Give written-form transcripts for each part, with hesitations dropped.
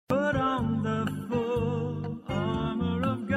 Put on the full armor of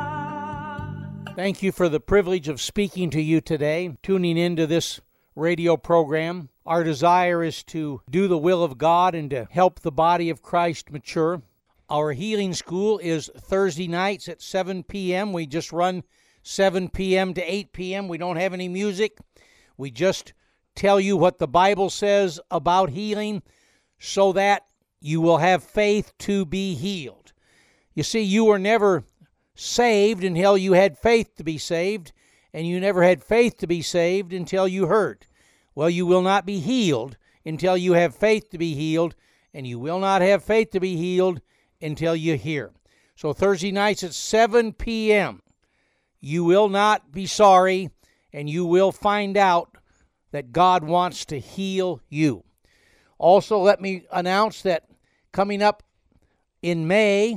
God. Thank you for the privilege of speaking to you today, tuning into this radio program. Our desire is to do the will of God and to help the body of Christ mature. Our healing school is Thursday nights at 7 p.m. We just run 7 p.m. to 8 p.m. We don't have any music. We just tell you what the Bible says about healing so that you will have faith to be healed. You see, you were never saved until you had faith to be saved, and you never had faith to be saved until you heard. Well, you will not be healed until you have faith to be healed, and you will not have faith to be healed until you hear. So Thursday nights at 7 p.m., you will not be sorry, and you will find out that God wants to heal you. Also, let me announce that coming up in May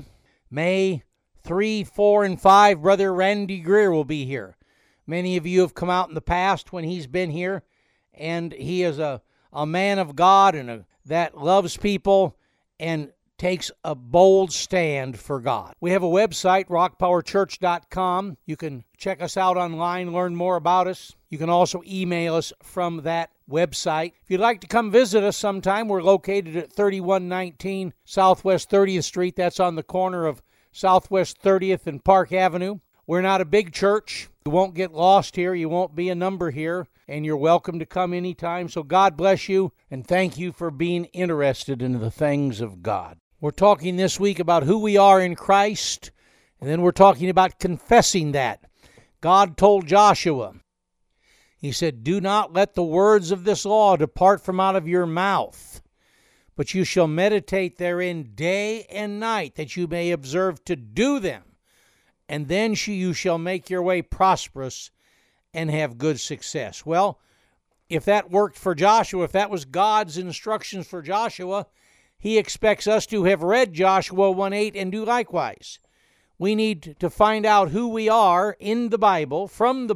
3, 4, and 5, Brother Randy Greer will be here. Many of you have come out in the past when he's been here, and he is a man of God and that loves people and takes a bold stand for God. We have a website, rockpowerchurch.com. You can check us out online, learn more about us. You can also email us from that website. If you'd like to come visit us sometime, we're located at 3119 Southwest 30th Street. That's on the corner of Southwest 30th and Park Avenue. We're not a big church. You won't get lost here. You won't be a number here. And you're welcome to come anytime. So God bless you, and thank you for being interested in the things of God. We're talking this week about who we are in Christ, and then we're talking about confessing that. God told Joshua, he said, "Do not let the words of this law depart from out of your mouth, but you shall meditate therein day and night, that you may observe to do them. And then you shall make your way prosperous and have good success." Well, if that worked for Joshua, if that was God's instructions for Joshua, he expects us to have read Joshua 1:8 and do likewise. We need to find out who we are in the Bible, from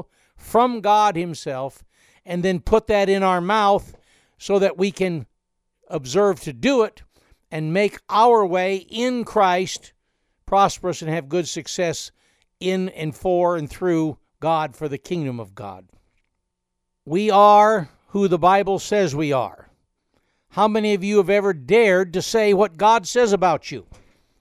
God himself, and then put that in our mouth so that we can observe to do it and make our way in Christ prosperous and have good success in and for and through God for the kingdom of God. We are who the Bible says we are. How many of you have ever dared to say what God says about you?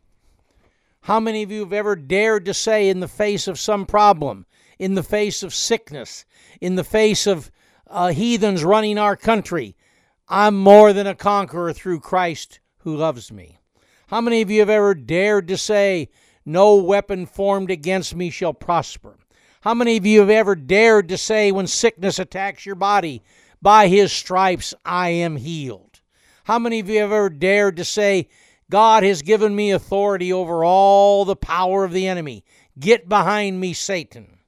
How many of you have ever dared to say in the face of some problem, in the face of sickness, in the face of heathens running our country, "I'm more than a conqueror through Christ who loves me"? How many of you have ever dared to say, "No weapon formed against me shall prosper"? How many of you have ever dared to say when sickness attacks your body, "By his stripes I am healed"? How many of you have ever dared to say, "God has given me authority over all the power of the enemy. Get behind me, Satan"?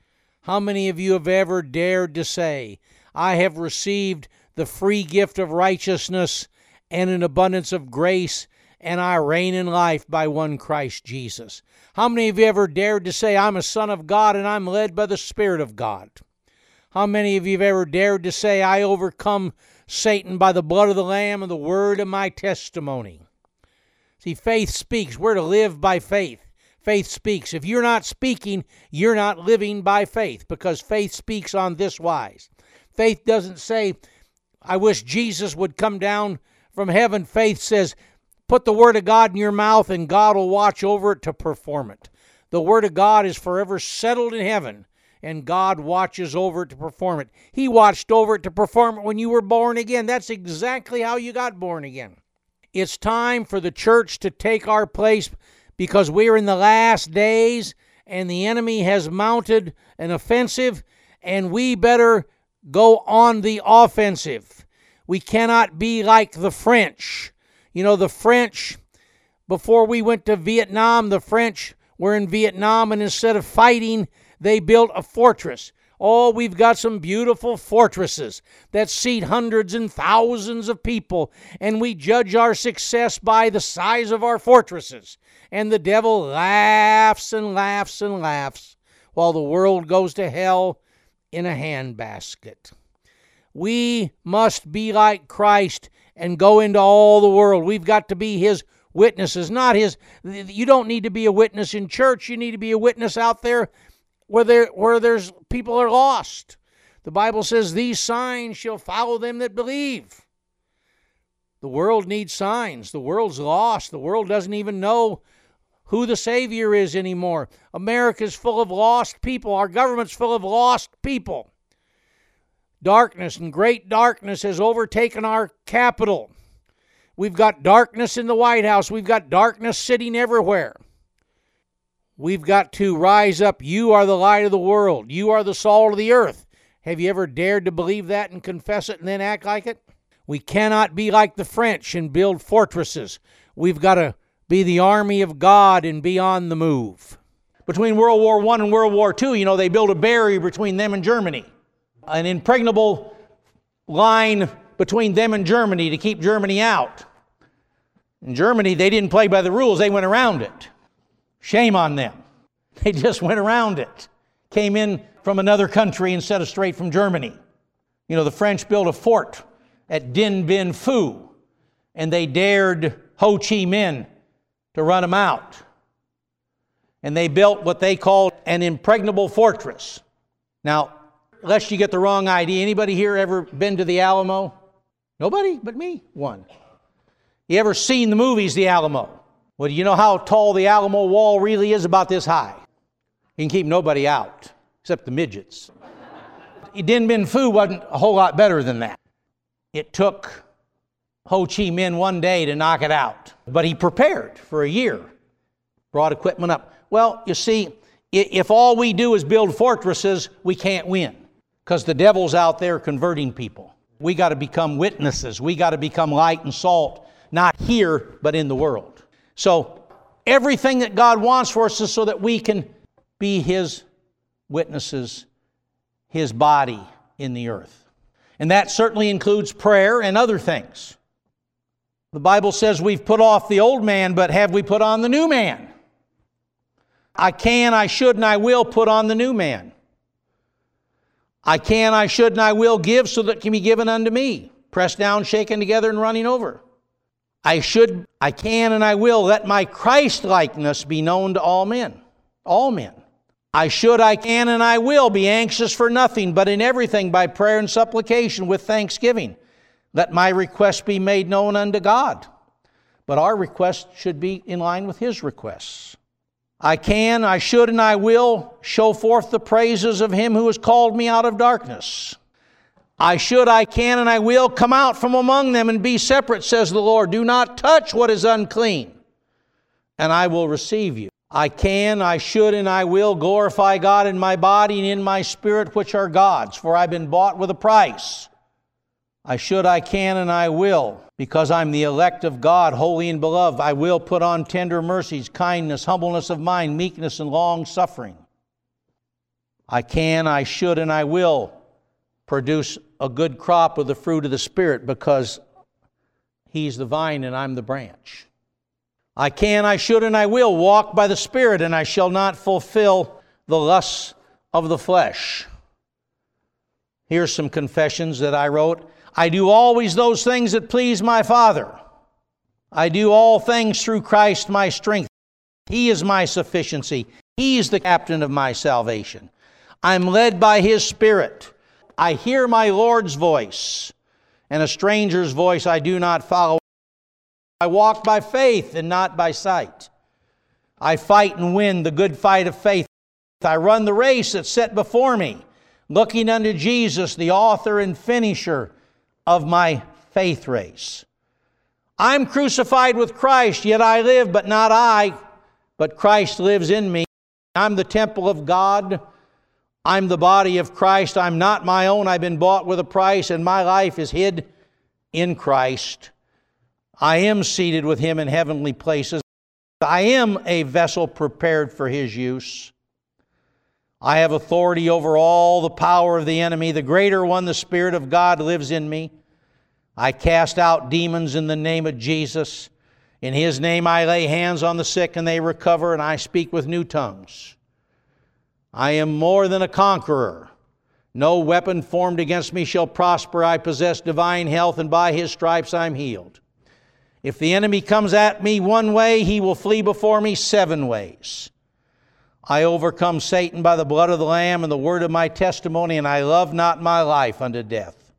How many of you have ever dared to say, "I have received the free gift of righteousness and an abundance of grace, and I reign in life by one Christ Jesus"? How many of you ever dared to say, "I'm a son of God and I'm led by the Spirit of God"? How many of you have ever dared to say, "I overcome Satan by the blood of the Lamb and the word of my testimony"? See, faith speaks. We're to live by faith. Faith speaks. If you're not speaking, you're not living by faith, because faith speaks on this wise. Faith doesn't say, "I wish Jesus would come down from heaven." Faith says, put the word of God in your mouth and God will watch over it to perform it. The word of God is forever settled in heaven, and God watches over it to perform it. He watched over it to perform it when you were born again. That's exactly how you got born again. It's time for the church to take our place, because we're in the last days and the enemy has mounted an offensive, and we better go on the offensive. We cannot be like the French. You know, the French, before we went to Vietnam, the French were in Vietnam, and instead of fighting, they built a fortress. Oh, we've got some beautiful fortresses that seat hundreds and thousands of people, and we judge our success by the size of our fortresses. And the devil laughs and laughs and laughs while the world goes to hell in a handbasket. We must be like Christ and go into all the world. We've got to be his witnesses, not his. You don't need to be a witness in church. You need to be a witness out there where there's people are lost. The Bible says, these signs shall follow them that believe. The world needs signs. The world's lost. The world doesn't even know who the Savior is anymore. America's full of lost people. Our government's full of lost people. Darkness and great darkness has overtaken our capital. We've got darkness in the White House. We've got darkness sitting everywhere. We've got to rise up. You are the light of the world. You are the salt of the earth. Have you ever dared to believe that and confess it and then act like it? We cannot be like the French and build fortresses. We've got to be the army of God and be on the move. Between World War I and World War II, they built a barrier between them and Germany. An impregnable line between them and Germany to keep Germany out. In Germany, they didn't play by the rules. They went around it. Shame on them. They just went around it. Came in from another country instead of straight from Germany. The French built a fort at Dien Bien Phu, and they dared Ho Chi Minh to run them out. And they built what they called an impregnable fortress. Now, lest you get the wrong idea, anybody here ever been to the Alamo? Nobody but me? One. You ever seen the movies, The Alamo? Well, do you know how tall the Alamo wall really is? About this high. You can keep nobody out, except the midgets. Dien Bien Phu wasn't a whole lot better than that. It took Ho Chi Minh one day to knock it out. But he prepared for a year, brought equipment up. Well, you see, if all we do is build fortresses, we can't win, because the devil's out there converting people. We got to become witnesses. We got to become light and salt, not here, but in the world. So everything that God wants for us is so that we can be His witnesses, His body in the earth. And that certainly includes prayer and other things. The Bible says we've put off the old man, but have we put on the new man? I can, I should, and I will put on the new man. I can, I should, and I will give so that it can be given unto me. Pressed down, shaken together, and running over. I should, I can, and I will let my Christ-likeness be known to all men. All men. I should, I can, and I will be anxious for nothing, but in everything by prayer and supplication with thanksgiving. Let my requests be made known unto God. But our requests should be in line with His requests. I can, I should, and I will show forth the praises of Him who has called me out of darkness. I should, I can, and I will come out from among them and be separate, says the Lord. Do not touch what is unclean, and I will receive you. I can, I should, and I will glorify God in my body and in my spirit, which are God's, for I've been bought with a price. I should, I can, and I will, because I'm the elect of God, holy and beloved. I will put on tender mercies, kindness, humbleness of mind, meekness, and long-suffering. I can, I should, and I will produce a good crop of the fruit of the Spirit, because He's the vine and I'm the branch. I can, I should, and I will walk by the Spirit, and I shall not fulfill the lusts of the flesh. Here's some confessions that I wrote. I do always those things that please my Father. I do all things through Christ my strength. He is my sufficiency. He is the captain of my salvation. I'm led by His Spirit. I hear my Lord's voice, and a stranger's voice I do not follow. I walk by faith and not by sight. I fight and win the good fight of faith. I run the race that's set before me, looking unto Jesus, the author and finisher of my faith race. I'm crucified with Christ, yet I live, but not I, but Christ lives in me. I'm the temple of God. I'm the body of Christ. I'm not my own. I've been bought with a price, and my life is hid in Christ. I am seated with Him in heavenly places. I am a vessel prepared for His use. I have authority over all the power of the enemy. The greater one, the Spirit of God, lives in me. I cast out demons in the name of Jesus. In His name I lay hands on the sick and they recover, and I speak with new tongues. I am more than a conqueror. No weapon formed against me shall prosper. I possess divine health, and by His stripes I'm healed. If the enemy comes at me one way, he will flee before me 7 ways. I overcome Satan by the blood of the Lamb and the word of my testimony, and I love not my life unto death.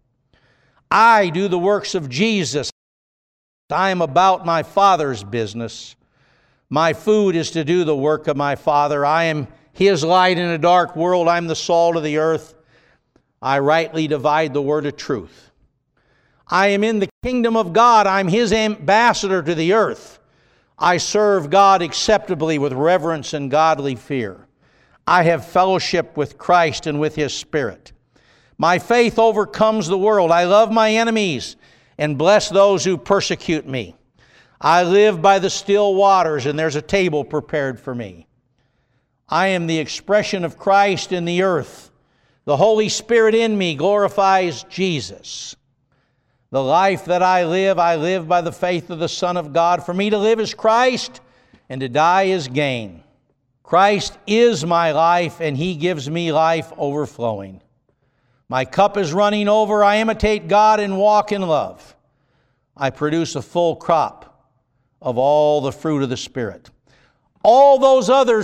I do the works of Jesus. I am about my Father's business. My food is to do the work of my Father. I am His light in a dark world. I'm the salt of the earth. I rightly divide the word of truth. I am in the kingdom of God. I'm His ambassador to the earth. I serve God acceptably with reverence and godly fear. I have fellowship with Christ and with His Spirit. My faith overcomes the world. I love my enemies and bless those who persecute me. I live by the still waters, and there's a table prepared for me. I am the expression of Christ in the earth. The Holy Spirit in me glorifies Jesus. The life that I live by the faith of the Son of God. For me to live is Christ, and to die is gain. Christ is my life, and He gives me life overflowing. My cup is running over. I imitate God and walk in love. I produce a full crop of all the fruit of the Spirit. All those other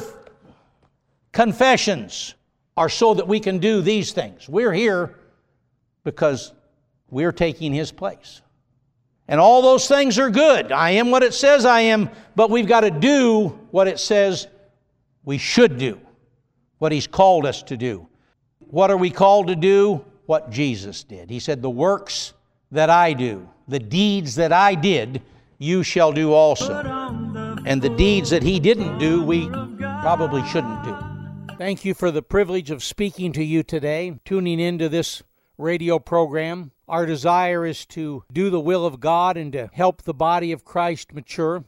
confessions are so that we can do these things. We're here because we're taking His place. And all those things are good. I am what it says I am, but we've got to do what it says we should do, what He's called us to do. What are we called to do? What Jesus did. He said, the works that I do, the deeds that I did, you shall do also. And the deeds that He didn't do, we probably shouldn't do. Thank you for the privilege of speaking to you today, tuning into this radio program. Our desire is to do the will of God and to help the body of Christ mature.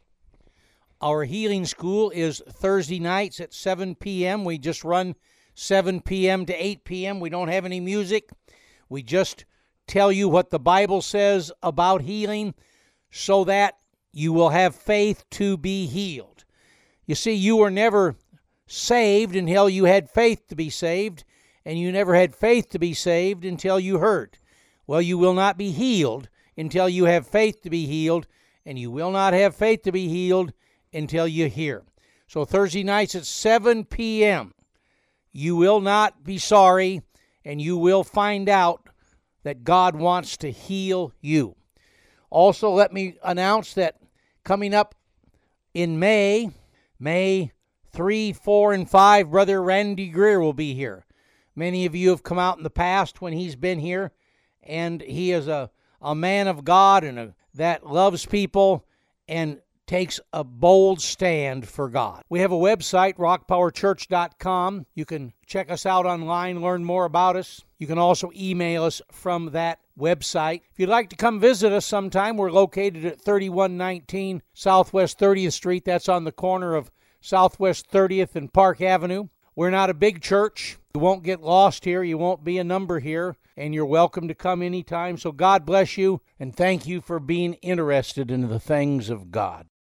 Our healing school is Thursday nights at 7 p.m. We just run 7 p.m. to 8 p.m. We don't have any music. We just tell you what the Bible says about healing so that you will have faith to be healed. You see, you were never saved until you had faith to be saved, and you never had faith to be saved until you heard. Well, you will not be healed until you have faith to be healed, and you will not have faith to be healed until you hear. So Thursday nights at 7 p.m., you will not be sorry, and you will find out that God wants to heal you. Also, let me announce that coming up in May 3, 4, and 5, Brother Randy Greer will be here. Many of you have come out in the past when he's been here, and he is a man of God and that loves people and takes a bold stand for God. We have a website, rockpowerchurch.com. You can check us out online, learn more about us. You can also email us from that website. If you'd like to come visit us sometime, we're located at 3119 Southwest 30th Street. That's on the corner of Southwest 30th and Park Avenue. We're not a big church. You won't get lost here. You won't be a number here. And you're welcome to come anytime. So God bless you, and thank you for being interested in the things of God.